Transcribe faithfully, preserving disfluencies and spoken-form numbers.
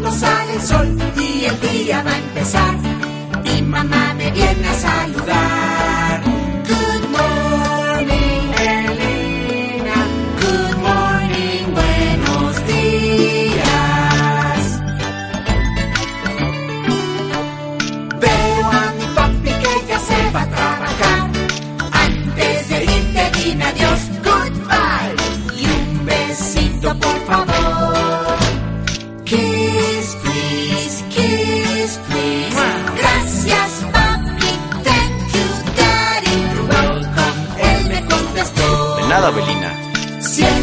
cuando sale el sol y el día va a empezar. Mi mamá me viene a saludar. Good morning, Elena. Good morning, buenos días. Veo a mi papi que ya se va a trabajar. Antes de irte dime adiós, goodbye. Y un besito por favor. Kiss, please, kiss, please. Gracias, papi, thank you, daddy. You're welcome, él me contestó. De nada, Belina. Siempre